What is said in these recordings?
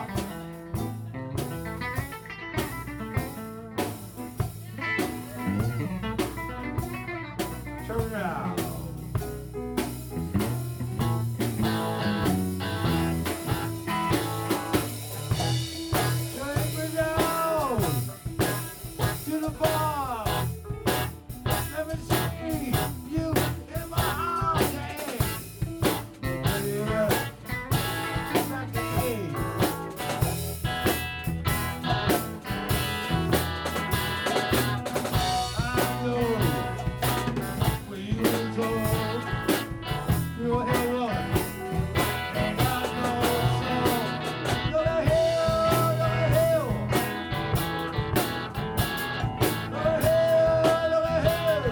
Turn around. Take me down to the bar. Let me see you in my arms. Yeah. Back to eight. I know when you were told you were hell up. And I know so. Go to hell, go to hell. Go to hell, go to hell.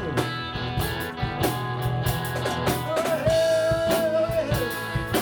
Go to hell, go to hell.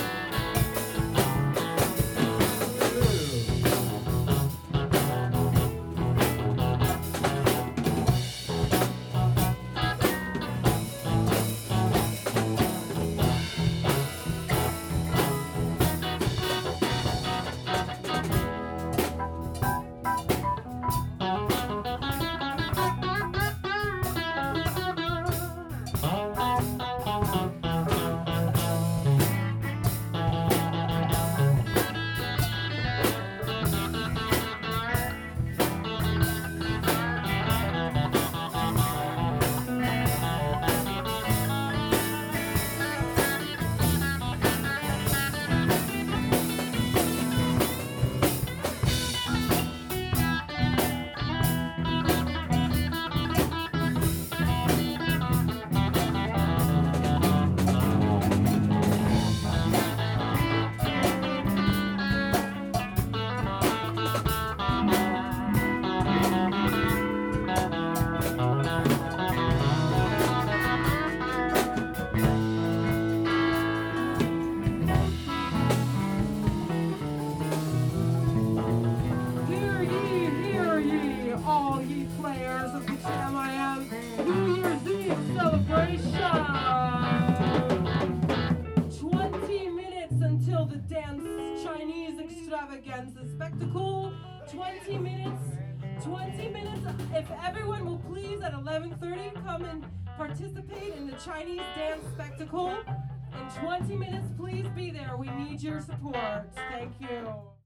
Hear ye, all ye players of the Jam I Am New Year's Eve celebration! 20 minutes until the dance Chinese extravaganza spectacle. 20 minutes. 20 minutes. If everyone will please at 11:30 come and participate in the Chinese dance spectacle. In 20 minutes, please be there. We need your support. Thank you.